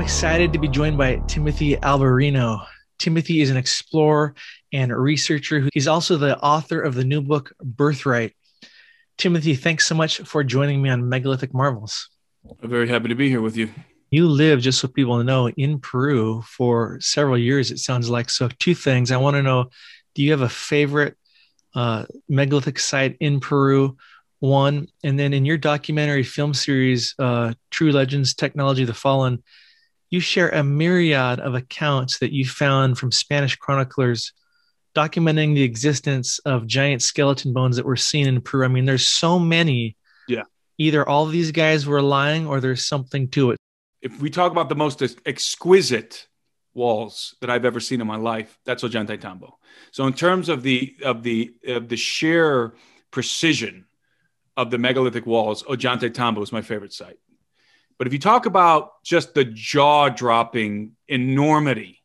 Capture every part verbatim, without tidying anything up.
excited to be joined by Timothy Alberino. Timothy is an explorer and researcher. He's also the author of the new book, Birthright. Timothy, thanks so much for joining me on Megalithic Marvels. I'm very happy to be here with you. You lived, just so people know, in Peru for several years, it sounds like. So two things. I want to know, do you have a favorite uh, megalithic site in Peru? One, and then in your documentary film series, uh, True Legends, Technology, the Fallen, you share a myriad of accounts that you found from Spanish chroniclers documenting the existence of giant skeleton bones that were seen in Peru. I mean, there's so many. Yeah. Either all of these guys were lying or there's something to it. If we talk about the most exquisite walls that I've ever seen in my life, that's Ollantaytambo. So in terms of the of the of the sheer precision of the megalithic walls, Ollantaytambo is my favorite site. But if you talk about just the jaw-dropping enormity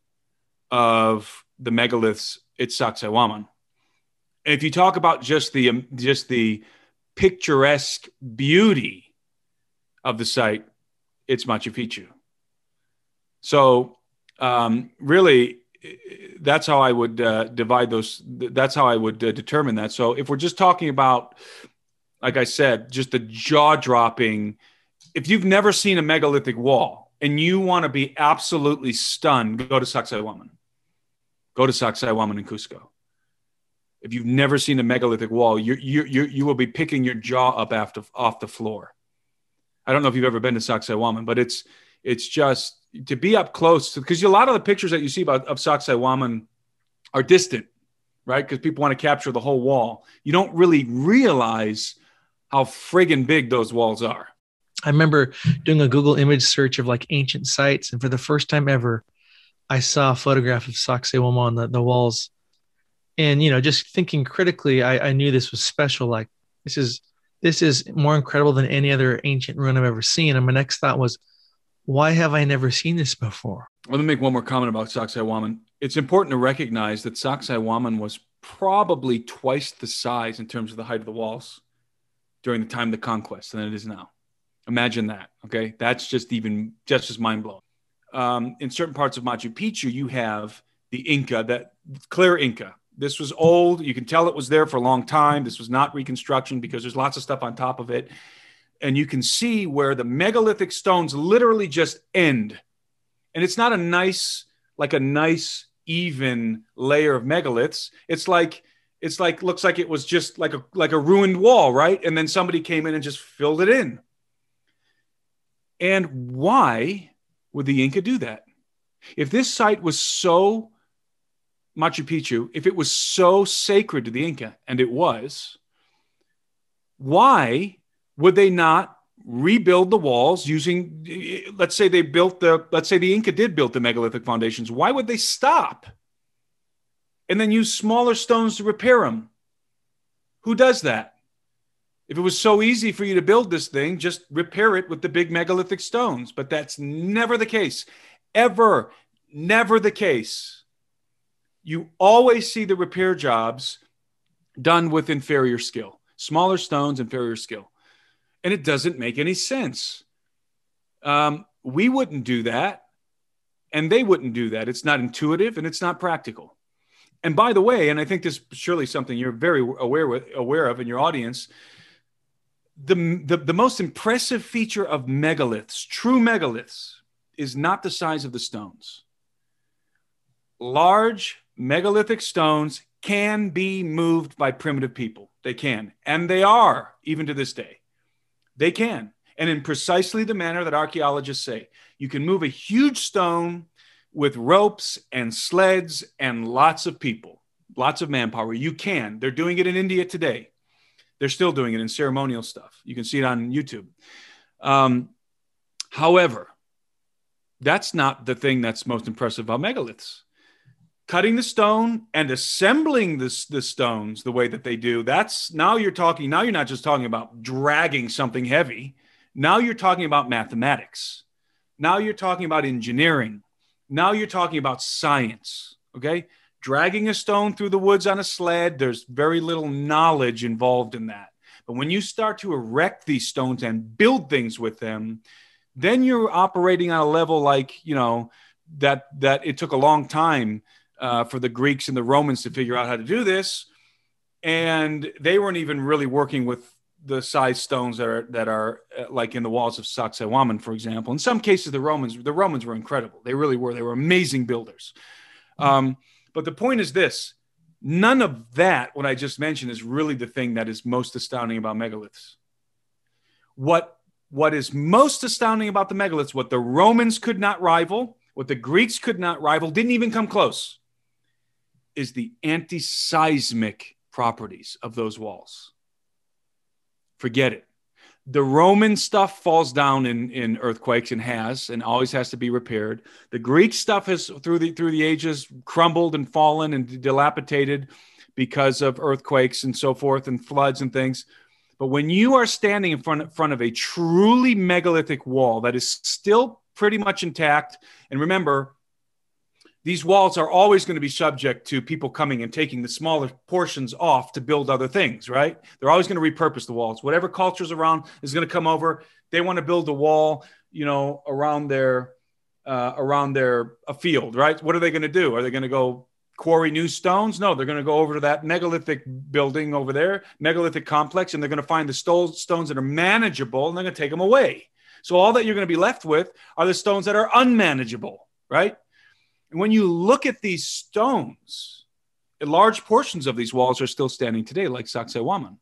of the megaliths, it's Sacsayhuaman. And if you talk about just the um, just the picturesque beauty of the site, it's Machu Picchu. So um, really, that's how I would uh, divide those. That's how I would uh, determine that. So if we're just talking about, like I said, just the jaw-dropping, if you've never seen a megalithic wall and you want to be absolutely stunned, go to Sacsayhuaman. Go to Sacsayhuaman in Cusco. If you've never seen a megalithic wall, you you you you will be picking your jaw up after, off the floor. I don't know if you've ever been to Sacsayhuaman, but it's it's just to be up close, because a lot of the pictures that you see about of Sacsayhuaman are distant, right? Because people want to capture the whole wall. You don't really realize how friggin' big those walls are. I remember doing a Google image search of like ancient sites, and for the first time ever, I saw a photograph of Sacsayhuaman on the, the walls. And, you know, just thinking critically, I, I knew this was special. Like, this is this is more incredible than any other ancient ruin I've ever seen. And my next thought was, why have I never seen this before? Let me make one more comment about Sacsayhuaman. It's important to recognize that Sacsayhuaman was probably twice the size in terms of the height of the walls during the time of the conquest than it is now. Imagine that, okay? That's just even, just as mind-blowing. Um, in certain parts of Machu Picchu, you have the Inca, that clear Inca. This was old. You can tell it was there for a long time. This was not reconstruction because there's lots of stuff on top of it. And you can see where the megalithic stones literally just end. And it's not a nice, like a nice, even layer of megaliths. It's like, it's like, looks like it was just like a, like a ruined wall, right? And then somebody came in and just filled it in. And why would the Inca do that? If this site was so, Machu Picchu, if it was so sacred to the Inca, and it was, why would they not rebuild the walls using, let's say they built the, let's say the Inca did build the megalithic foundations. Why would they stop and then use smaller stones to repair them? Who does that? If it was so easy for you to build this thing, just repair it with the big megalithic stones. But that's never the case. Ever, never the case. You always see the repair jobs done with inferior skill. Smaller stones, inferior skill. And it doesn't make any sense. Um, we wouldn't do that. And they wouldn't do that. It's not intuitive and it's not practical. And by the way, and I think this is surely something you're very aware, with, aware of in your audience, The, the, the most impressive feature of megaliths, true megaliths, is not the size of the stones. Large megalithic stones can be moved by primitive people. They can. And they are, even to this day. They can. And in precisely the manner that archaeologists say. You can move a huge stone with ropes and sleds and lots of people, lots of manpower. You can. They're doing it in India today. They're still doing it in ceremonial stuff. You can see it on YouTube. Um, however, that's not the thing that's most impressive about megaliths. Cutting the stone and assembling the, the stones the way that they do, that's now you're talking, now you're not just talking about dragging something heavy. Now you're talking about mathematics. Now you're talking about engineering. Now you're talking about science, okay? Dragging a stone through the woods on a sled, there's very little knowledge involved in that. But when you start to erect these stones and build things with them, then you're operating on a level like, you know, that, that it took a long time uh, for the Greeks and the Romans to figure out how to do this. And they weren't even really working with the size stones that are, that are uh, like in the walls of Sacsayhuaman, for example. In some cases, the Romans, the Romans were incredible. They really were. They were amazing builders. Um, but the point is this, none of that, what I just mentioned, is really the thing that is most astounding about megaliths. What, what is most astounding about the megaliths, what the Romans could not rival, what the Greeks could not rival, didn't even come close, is the anti-seismic properties of those walls. Forget it. The Roman stuff falls down in, in earthquakes and has, and always has to be repaired. The Greek stuff has, through the, through the ages, crumbled and fallen and dilapidated because of earthquakes and so forth and floods and things. But when you are standing in front, in front of a truly megalithic wall that is still pretty much intact, and remember, these walls are always going to be subject to people coming and taking the smaller portions off to build other things, right? They're always going to repurpose the walls. Whatever culture's around is going to come over. They want to build a wall, you know, around their, uh, around their a field, right? What are they going to do? Are they going to go quarry new stones? No, they're going to go over to that megalithic building over there, megalithic complex, and they're going to find the stones that are manageable, and they're going to take them away. So all that you're going to be left with are the stones that are unmanageable, right? And when you look at these stones, large portions of these walls are still standing today, like Sacsayhuaman.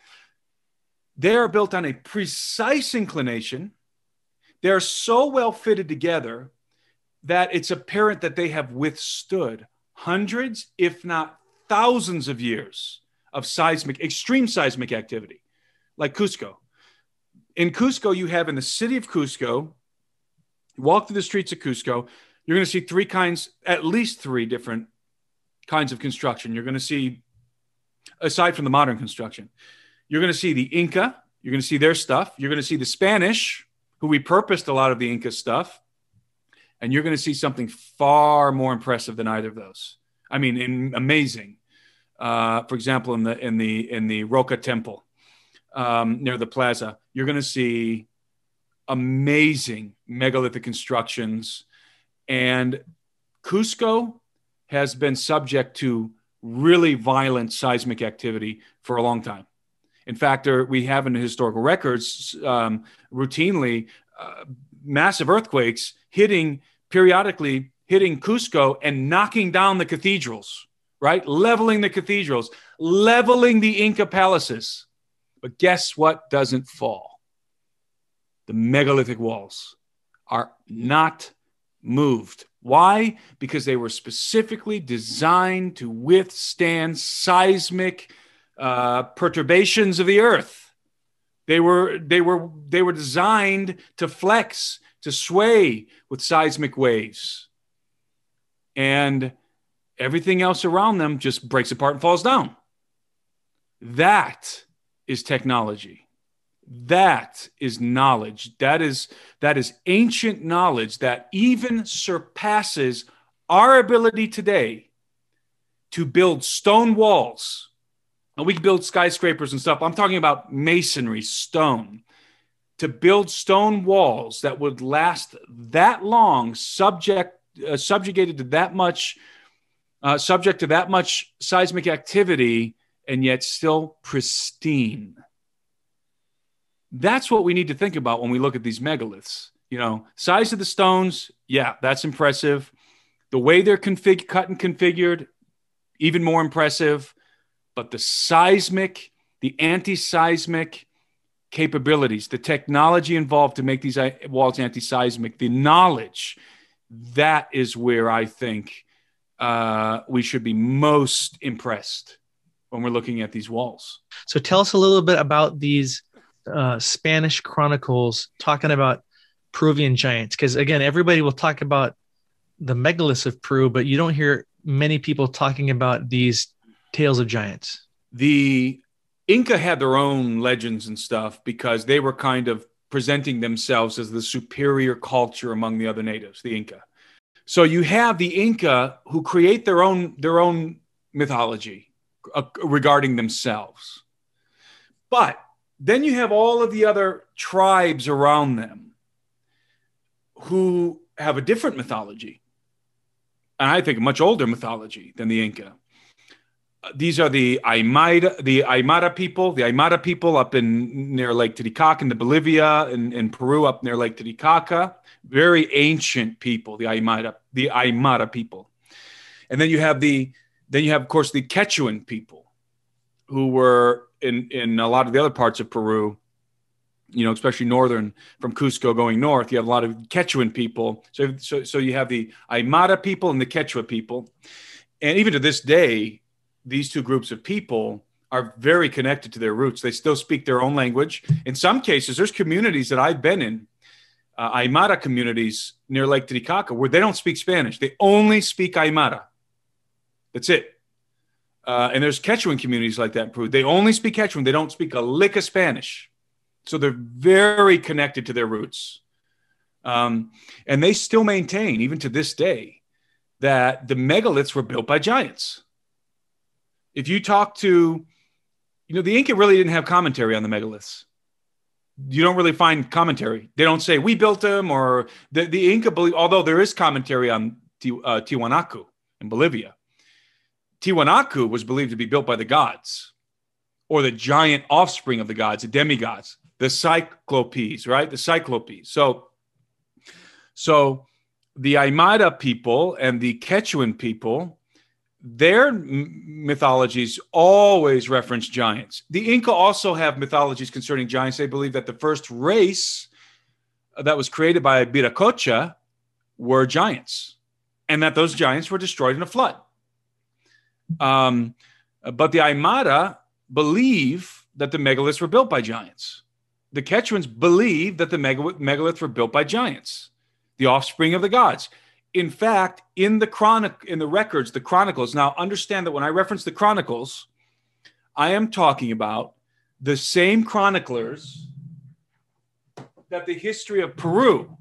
They are built on a precise inclination. They're so well fitted together that it's apparent that they have withstood hundreds, if not thousands of years of seismic, extreme seismic activity, like Cusco. In Cusco, you have in the city of Cusco, you walk through the streets of Cusco, you're going to see three kinds, at least three different kinds of construction. You're going to see, aside from the modern construction, you're going to see the Inca, you're going to see their stuff, you're going to see the Spanish, who repurposed a lot of the Inca stuff, and you're going to see something far more impressive than either of those. I mean, in, amazing. Uh, for example, in the in the in the Roca Temple um, near the plaza, you're going to see amazing megalithic constructions. And Cusco has been subject to really violent seismic activity for a long time. In fact, there, we have in the historical records um, routinely uh, massive earthquakes hitting periodically, hitting Cusco and knocking down the cathedrals, right? Leveling the cathedrals, leveling the Inca palaces. But guess what doesn't fall? The megalithic walls are not moved. Why? Because they were specifically designed to withstand seismic uh, perturbations of the earth. They were, they were, they were designed to flex, to sway with seismic waves. And everything else around them just breaks apart and falls down. That is technology. That is knowledge. That is, that is ancient knowledge that even surpasses our ability today to build stone walls. And we can build skyscrapers and stuff. I'm talking about masonry, stone. To build stone walls that would last that long, subject, uh, subjugated to that much, uh, subject to that much seismic activity, and yet still pristine. That's what we need to think about when we look at these megaliths. You know, size of the stones, yeah, that's impressive. The way they're config- cut and configured, even more impressive. But the seismic, the anti-seismic capabilities, the technology involved to make these walls anti-seismic, the knowledge, that is where I think uh, we should be most impressed when we're looking at these walls. So tell us a little bit about these uh, Spanish chronicles talking about Peruvian giants. Because again, everybody will talk about the megaliths of Peru, but you don't hear many people talking about these tales of giants. The Inca had their own legends and stuff because they were kind of presenting themselves as the superior culture among the other natives, the Inca. So you have the Inca who create their own, their own mythology uh, regarding themselves. But then you have all of the other tribes around them who have a different mythology, and I think a much older mythology than the Inca. These are the Aymara, the Aymara people, the Aymara people up in near Lake Titicaca in the Bolivia and in, in Peru up near Lake Titicaca. Very ancient people, the Aymara, the Aymara people. And then you have the, then you have, of course, the Quechuan people who were in, in a lot of the other parts of Peru, you know, especially northern from Cusco going north. You have a lot of Quechuan people. So, so, so you have the Aymara people and the Quechua people. And even to this day, these two groups of people are very connected to their roots. They still speak their own language. In some cases, there's communities that I've been in, uh, Aymara communities near Lake Titicaca, where they don't speak Spanish. They only speak Aymara. That's it. Uh, and there's Quechuan communities like that in Peru. They only speak Quechuan. They don't speak a lick of Spanish. So they're very connected to their roots. Um, and they still maintain, even to this day, that the megaliths were built by giants. If you talk to, you know, the Inca really didn't have commentary on the megaliths. You don't really find commentary. They don't say, we built them, or the, the Inca believe, although there is commentary on uh, Tiwanaku in Bolivia. Tiwanaku was believed to be built by the gods, or the giant offspring of the gods, the demigods, the Cyclopes, right? The Cyclopes. So, so the Aymara people and the Quechuan people, their mythologies always reference giants. The Inca also have mythologies concerning giants. They believe that the first race that was created by Viracocha were giants, and that those giants were destroyed in a flood. Um, but the Aymara believe that the megaliths were built by giants. The Quechuans believe that the megaliths were built by giants, the offspring of the gods. In fact, in the chronic, in the records, the chronicles, now understand that when I reference the chronicles, I am talking about the same chroniclers that the history of Peru,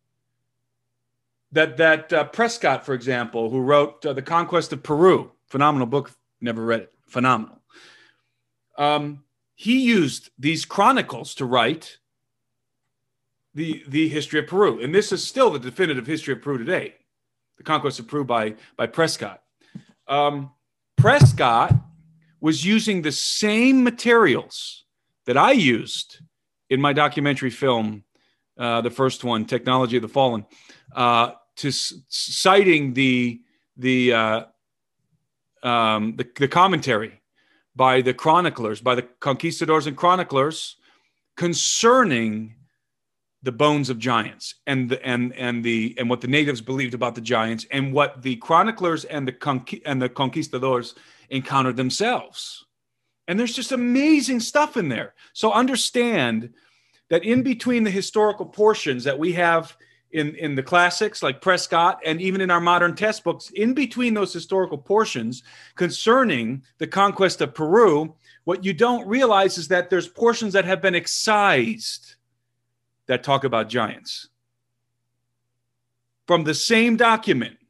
that, that uh, Prescott, for example, who wrote uh, The Conquest of Peru, phenomenal book, never read it, phenomenal. Um, he used these chronicles to write the, the history of Peru. And this is still the definitive history of Peru today, The Conquest of Peru by, by Prescott. Um, Prescott was using the same materials that I used in my documentary film, uh, the first one, Technology of the Fallen, uh, to s- citing the, the, uh, um, the, the commentary by the chroniclers, by the conquistadors and chroniclers concerning the bones of giants and the, and and the and what the natives believed about the giants and what the chroniclers and the conqu- and the conquistadors encountered themselves. And there's just amazing stuff in there. So understand that in between the historical portions that we have in, in the classics like Prescott and even in our modern test books, in between those historical portions concerning the conquest of Peru, what you don't realize is that there's portions that have been excised that talk about giants from the same document.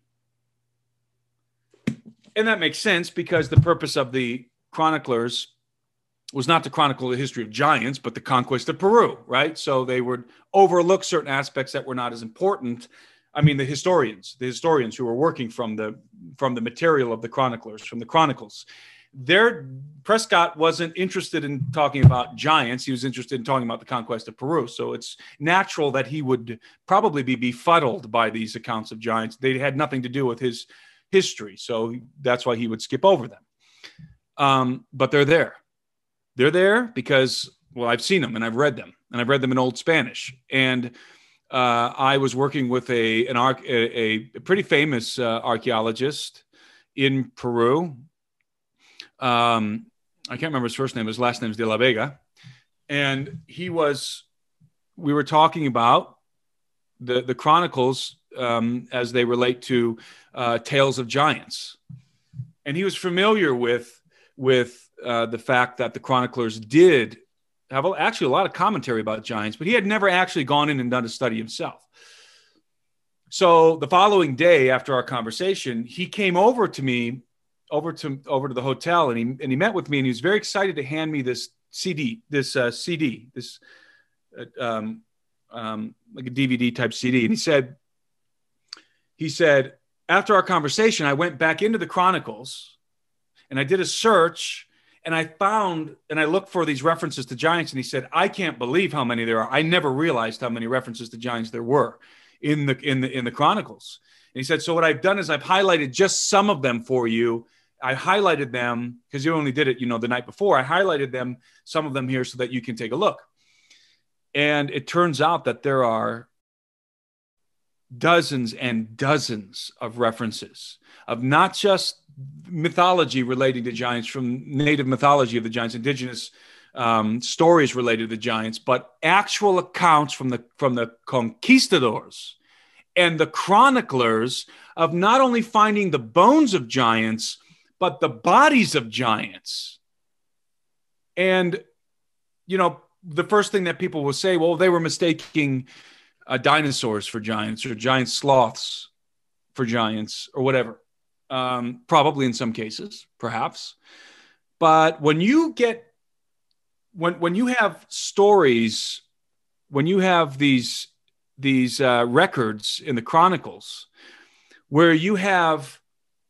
And that makes sense because the purpose of the chroniclers was not to chronicle the history of giants, but the conquest of Peru, right? So they would overlook certain aspects that were not as important. I mean, the historians, the historians who were working from the from the material of the chroniclers, from the chronicles, their Prescott wasn't interested in talking about giants. He was interested in talking about the conquest of Peru. So it's natural that he would probably be befuddled by these accounts of giants. They had nothing to do with his history. So that's why he would skip over them. Um, but they're there. They're there because, well, I've seen them and I've read them and I've read them in Old Spanish. And uh, I was working with a, an arch, a, a pretty famous uh, archaeologist in Peru. Um, I can't remember his first name. His last name is De La Vega. And he was, we were talking about the, the chronicles um, as they relate to uh, tales of giants. And he was familiar with, with uh, the fact that the chroniclers did have actually a lot of commentary about giants, but he had never actually gone in and done a study himself. So the following day after our conversation, he came over to me over to over to the hotel, and he and he met with me, and he was very excited to hand me this C D, this uh, C D, this uh, um, um, like a D V D type C D. And he said, he said, after our conversation, I went back into the Chronicles and I did a search and I found, and I looked for these references to giants. And he said, I can't believe how many there are. I never realized how many references to giants there were in the, in the, in the Chronicles. And he said, so what I've done is I've highlighted just some of them for you. I highlighted them because you only did it, you know, the night before. I highlighted them, some of them here so that you can take a look. And it turns out that there are dozens and dozens of references of not just mythology relating to giants from native mythology of the giants, indigenous um, stories related to the giants, but actual accounts from the, from the conquistadors and the chroniclers of not only finding the bones of giants, but the bodies of giants. And, you know, the first thing that people will say, well, they were mistaking uh, dinosaurs for giants or giant sloths for giants or whatever. Um, probably in some cases, perhaps. But when you get, when, when you have stories, when you have these, these uh, records in the Chronicles where you have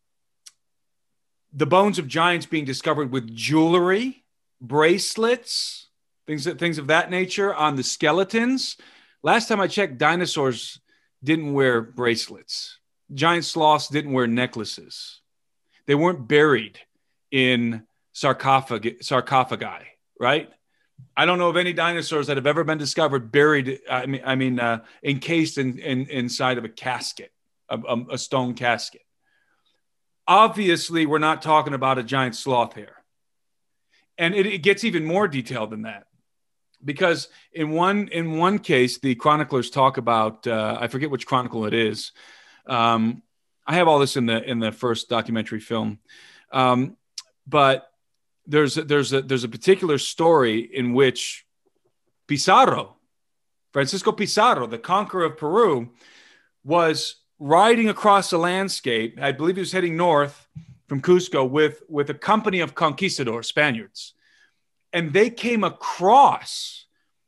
the bones of giants being discovered with jewelry, bracelets, things that, things of that nature on the skeletons. Last time I checked, dinosaurs didn't wear bracelets. Giant sloths didn't wear necklaces. They weren't buried in sarcophagi, sarcophagi, right? I don't know of any dinosaurs that have ever been discovered buried, I mean, I mean, uh, encased in, in, inside of a casket, a, a, a stone casket. Obviously, we're not talking about a giant sloth here. And it, it gets even more detailed than that. Because in one in one case, the chroniclers talk about, uh, I forget which chronicle it is. Um, I have all this in the in the first documentary film. Um, but there's, there's, a, there's a particular story in which Pizarro, Francisco Pizarro, the conqueror of Peru, was riding across the landscape. I believe he was heading north from Cusco with, with a company of conquistadors, Spaniards. And they came across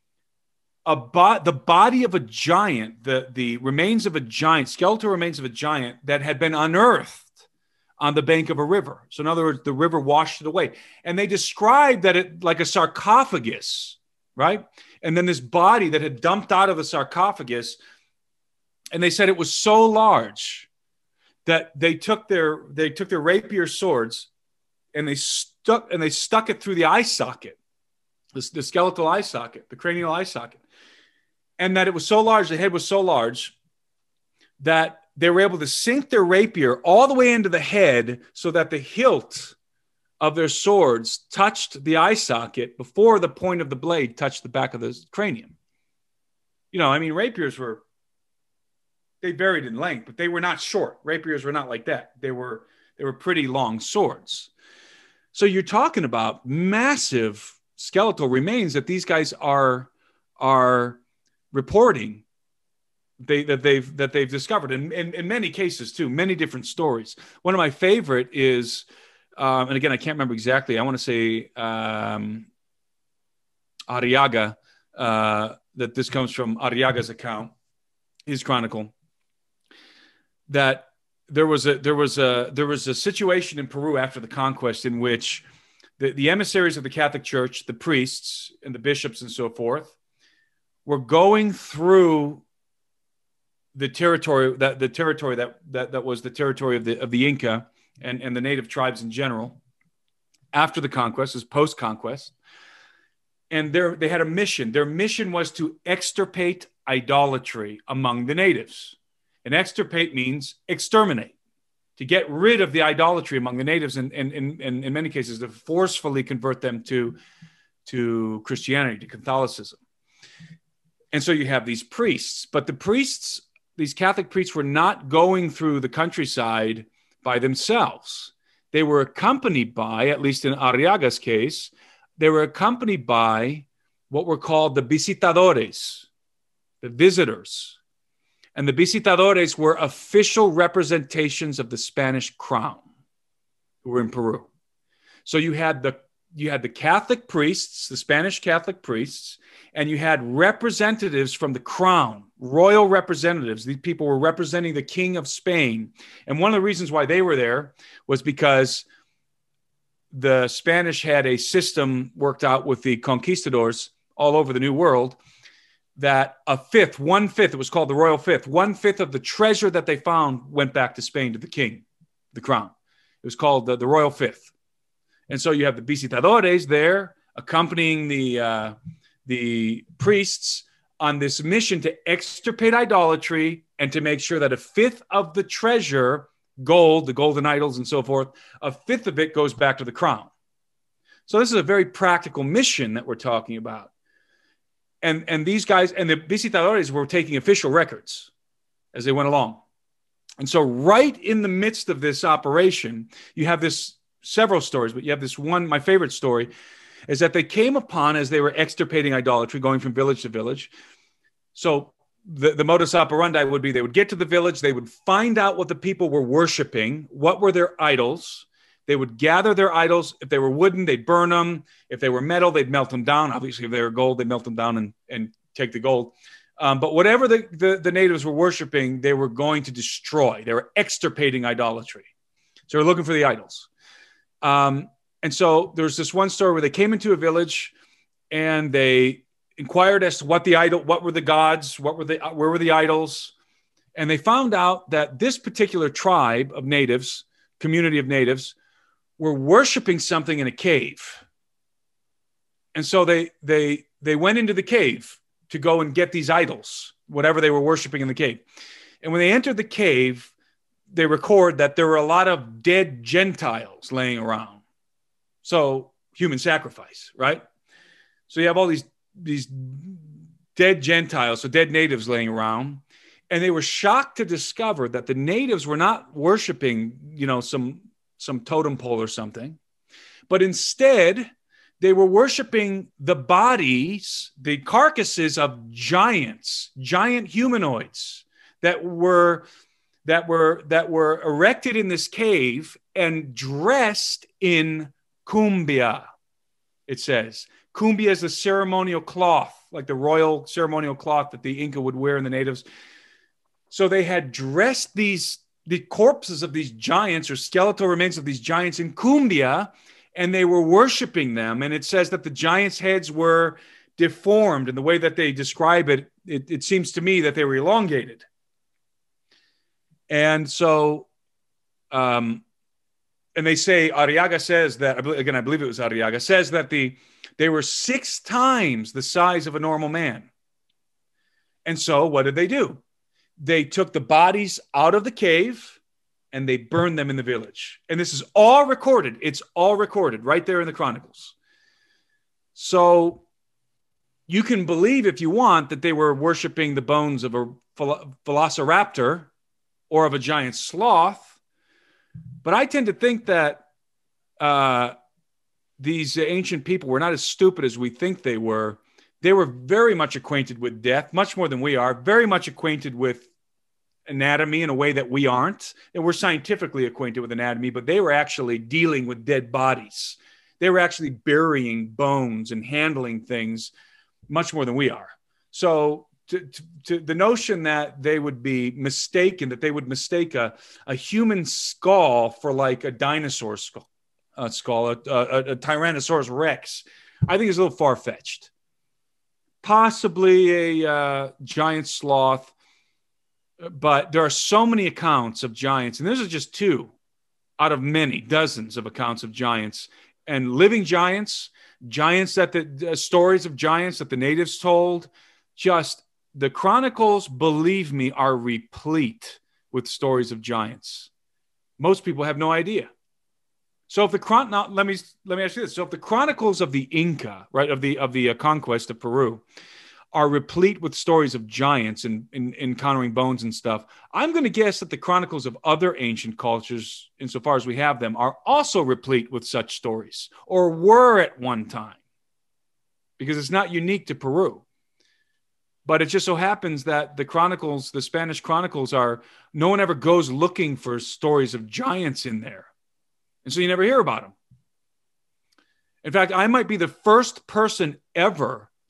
a bo- the body of a giant, the, the remains of a giant, skeletal remains of a giant that had been unearthed on the bank of a river. So in other words, the river washed it away. And they described that it like a sarcophagus, right? And then this body that had dumped out of the sarcophagus, and they said it was so large that they took their they took their rapier swords and they stuck and they stuck it through the eye socket, the, the skeletal eye socket, the cranial eye socket, and that it was so large, the head was so large that they were able to sink their rapier all the way into the head so that the hilt of their swords touched the eye socket before the point of the blade touched the back of the cranium. You know, I mean, rapiers were, they varied in length, but they were not short. Rapiers were not like that. They were, they were pretty long swords. So you're talking about massive skeletal remains that these guys are, are reporting they, that they've, that they've discovered in, in, in many cases too, many different stories. One of my favorite is, um, and again, I can't remember exactly. I want to say um, Arriaga, uh, that this comes from Arriaga's account, his chronicle, that there was a there was a there was a situation in Peru after the conquest in which the, the emissaries of the Catholic Church, the priests and the bishops and so forth, were going through the territory that the territory that that, that was the territory of the of the Inca and, and the native tribes in general after the conquest, is post-conquest. And there they had a mission. Their mission was to extirpate idolatry among the natives. And extirpate means exterminate, to get rid of the idolatry among the natives, and in in many cases to forcefully convert them to, to Christianity, to Catholicism. And so you have these priests, but the priests, these Catholic priests, were not going through the countryside by themselves. They were accompanied by, at least in Arriaga's case, they were accompanied by what were called the visitadores, the visitors. And the visitadores were official representations of the Spanish crown who were in Peru. So you had the you had the Catholic priests, the Spanish Catholic priests, and you had representatives from the crown, royal representatives. These people were representing the King of Spain. And one of the reasons why they were there was because the Spanish had a system worked out with the conquistadors all over the New World that a fifth, one fifth, it was called the royal fifth, one fifth of the treasure that they found went back to Spain, to the king, the crown. It was called the, the royal fifth. And so you have the visitadores there accompanying the, uh, the priests on this mission to extirpate idolatry and to make sure that a fifth of the treasure, gold, the golden idols and so forth, a fifth of it goes back to the crown. So this is a very practical mission that we're talking about. And, and these guys, and the visitadores were taking official records as they went along. And so right in the midst of this operation, you have this, several stories, but you have this one, my favorite story, is that they came upon, as they were extirpating idolatry, going from village to village. So the, the modus operandi would be they would get to the village, they would find out what the people were worshiping, what were their idols. They would gather their idols. If they were wooden, they'd burn them. If they were metal, they'd melt them down. Obviously, if they were gold, they'd melt them down and, and take the gold. Um, but whatever the, the, the natives were worshiping, they were going to destroy. They were extirpating idolatry. So they're looking for the idols. Um, and so there's this one story where they came into a village and they inquired as to what the idol, what were the gods, what were the, where were the idols. And they found out that this particular tribe of natives, community of natives, were worshiping something in a cave. And so they, they, they went into the cave to go and get these idols, whatever they were worshiping in the cave. And when they entered the cave, they record that there were a lot of dead Gentiles laying around. So human sacrifice, right? So you have all these, these dead Gentiles, so dead natives laying around. And they were shocked to discover that the natives were not worshiping, you know, some, some totem pole or something, but instead they were worshiping the bodies, the carcasses of giants, giant humanoids that were that were that were erected in this cave and dressed in cumbia. It says cumbia is the ceremonial cloth, like the royal ceremonial cloth that the Inca would wear in the natives. So they had dressed these the corpses of these giants or skeletal remains of these giants in cumbia, and they were worshiping them. And it says that the giants' heads were deformed, and the way that they describe it, it, it seems to me that they were elongated. And so, um, and they say, Arriaga says that, again, I believe it was Arriaga, says that the they were six times the size of a normal man. And so what did they do? They took the bodies out of the cave and they burned them in the village. And this is all recorded. It's all recorded right there in the Chronicles. So you can believe, if you want, that they were worshiping the bones of a velociraptor or of a giant sloth. But I tend to think that uh, these ancient people were not as stupid as we think they were. They were very much acquainted with death, much more than we are, very much acquainted with anatomy in a way that we aren't. And we're scientifically acquainted with anatomy, but they were actually dealing with dead bodies. They were actually burying bones and handling things much more than we are. So to, to, to the notion that they would be mistaken, that they would mistake a, a human skull for like a dinosaur skull, a skull, a, a, a Tyrannosaurus Rex, I think is a little far-fetched. Possibly a uh, giant sloth, but there are so many accounts of giants, and this is just two out of many, dozens of accounts of giants, and living giants, giants that the uh, stories of giants that the natives told. Just the chronicles, believe me, are replete with stories of giants. Most people have no idea. So if the chron now, let me let me ask you this: so if the chronicles of the Inca, right, of the of the uh, conquest of Peru, are replete with stories of giants and, and encountering bones and stuff, I'm going to guess that the chronicles of other ancient cultures, insofar as we have them, are also replete with such stories, or were at one time, because it's not unique to Peru. But it just so happens that the chronicles, the Spanish chronicles, are, no one ever goes looking for stories of giants in there. And so you never hear about them. In fact, I might be the first person ever to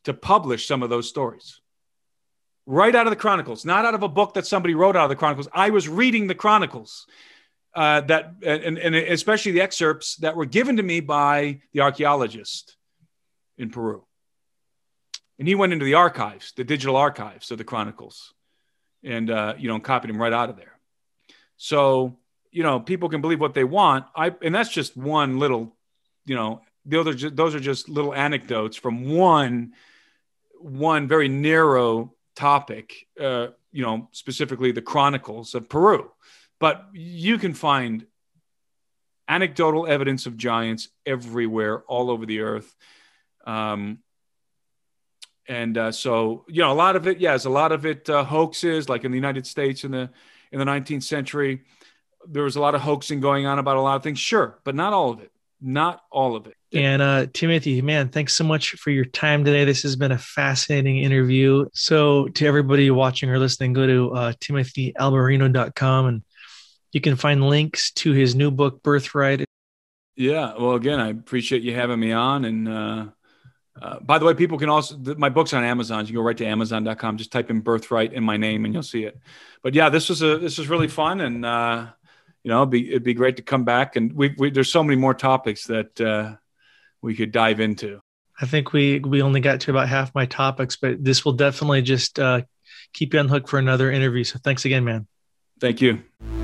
to publish some of those stories. Right out of the Chronicles, not out of a book that somebody wrote out of the Chronicles. I was reading the Chronicles, uh, that and, and especially the excerpts that were given to me by the archaeologist in Peru. And he went into the archives, the digital archives of the Chronicles, and uh, you know, copied them right out of there. So, you know, people can believe what they want. I and that's just one little, you know, those are just, those are just little anecdotes from one one very narrow topic, uh, you know, specifically the Chronicles of Peru. But you can find anecdotal evidence of giants everywhere, all over the earth. Um, and uh, so, you know, a lot of it, yes, a lot of it uh, hoaxes, like in the United States in the in the nineteenth century. There was a lot of hoaxing going on about a lot of things. Sure, but not all of it. Not all of it. And uh, Timothy, man, thanks so much for your time today. This has been a fascinating interview. So to everybody watching or listening, go to uh, timothy alberino dot com and you can find links to his new book, Birthright. Yeah. Well, again, I appreciate you having me on. And uh, uh, by the way, people can also, th- my book's on Amazon. You can go right to amazon dot com, just type in Birthright in my name and you'll see it. But yeah, this was a, this was really fun. And, uh, you know, it'd be, it'd be great to come back. And we, we there's so many more topics that uh, we could dive into. I think we, we only got to about half my topics, but this will definitely just uh, keep you on the hook for another interview. So thanks again, man. Thank you.